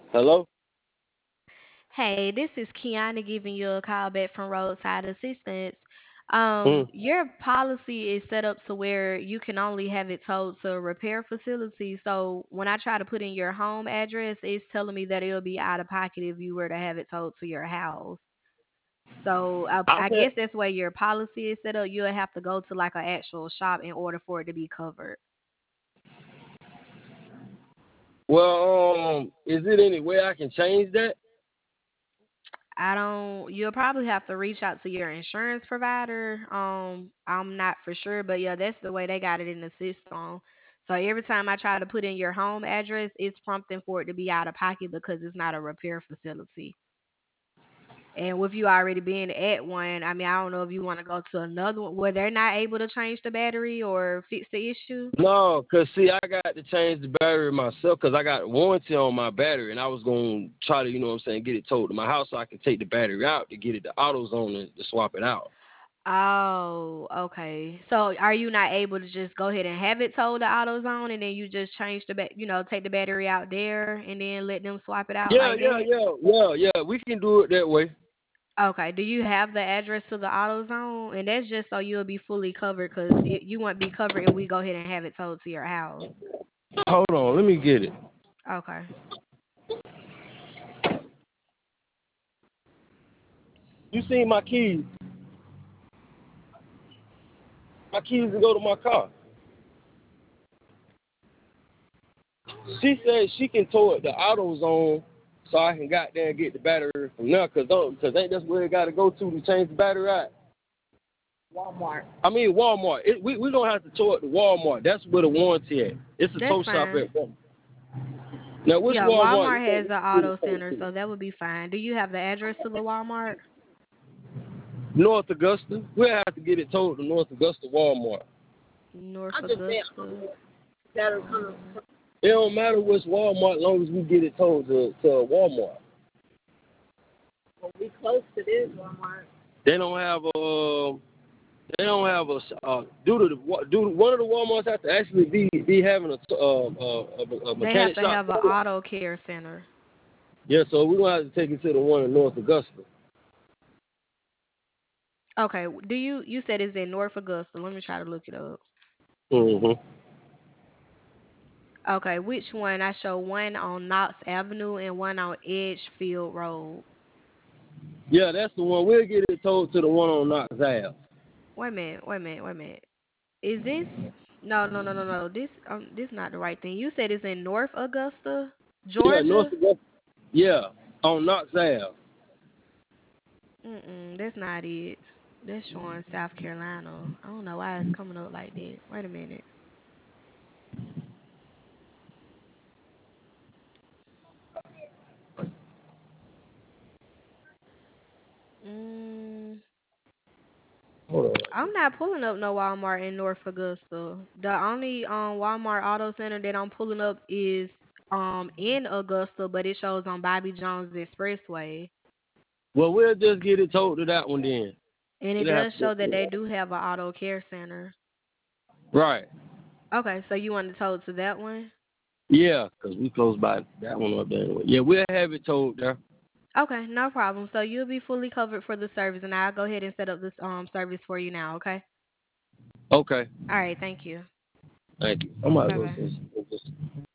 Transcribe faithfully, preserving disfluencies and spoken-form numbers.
Hello? Hey, this is Kiana giving you a call back from Roadside Assistance. Um, Mm. your policy is set up to where you can only have it towed to a repair facility. So when I try to put in your home address, it's telling me that it'll be out of pocket if you were to have it towed to your house. So I, I I can guess that's where your policy is set up. You'll have to go to like an actual shop in order for it to be covered. well, um, is it any way I can change that? I don't. You'll probably have to reach out to your insurance provider. Um, I'm not for sure, but yeah, that's the way they got it in the system. So every time I try to put in your home address, it's prompting for it to be out of pocket because it's not a repair facility. And with you already being at one, I mean, I don't know if you want to go to another one where they're not able to change the battery or fix the issue. No, cause see, I got to change the battery myself, cause I got warranty on my battery, and I was gonna try to, you know what I'm saying, get it towed to my house so I can take the battery out to get it to AutoZone and to swap it out. Oh, okay. So are you not able to just go ahead and have it towed to AutoZone and then you just change the ba- you know, take the battery out there and then let them swap it out Yeah, like yeah, that? yeah, yeah, yeah. We can do it that way. Okay. Do you have the address to the AutoZone? And that's just so you'll be fully covered because you won't be covered if we go ahead and have it towed to your house. Hold on, let me get it. Okay. You seen my keys? My keys to go to my car. She said she can tow it to AutoZone so I can got there and get the battery from there, cause don't, cause ain't that's where it got to go to to change the battery out. Walmart. I mean Walmart. It, we we don't have to tow it to Walmart. That's where the warranty at. It's a That's tow shop fine. at Walmart. Now which Yeah, Walmart you Walmart think has an we can auto tow it center, to? so that would be fine. Do you have the address to the Walmart? North Augusta. We'll have to get it towed to North Augusta Walmart. North I just said Augusta. that'll come It don't matter which Walmart, long as we get it towed to to Walmart. when we close to this Walmart. They don't have a. They don't have a uh, due to the due to one of the WalMarts have to actually be be having a uh, uh, a, a They have mechanic to shop. have an auto care center. Yeah, so we're gonna have to take it to the one in North Augusta. Okay. Do you you said it's in North Augusta? Let me try to look it up. Mhm. Okay, which one? I show one on Knox Avenue and one on Edgefield Road. Yeah, that's the one. We'll get it towed to the one on Knox Ave. Wait a minute. Wait a minute. Wait a minute. Is this? No, no, no, no, no. This um, this not the right thing. You said it's in North Augusta, Yeah, North Georgia. Augusta. Yeah, on Knox Ave. Mm-mm, that's not it. That's showing South Carolina. I don't know why it's coming up like that. Wait a minute. Mm, Hold on. I'm not pulling up no Walmart in North Augusta. The only um Walmart Auto Center that I'm pulling up is um in Augusta, but it shows on Bobby Jones Expressway, Well, we'll just get it towed to that one then. and We it don't have does to go show that through they that. do have an auto care center. Right. Okay, so you want to tow it to that one? Yeah, 'cause we close by that one up there anyway. Yeah, we'll have it towed there. Okay, no problem. So you'll be fully covered for the service, and I'll go ahead and set up this um service for you now. Okay. Okay. All right. Thank you. Thank you. I might as Bye well bye. just, just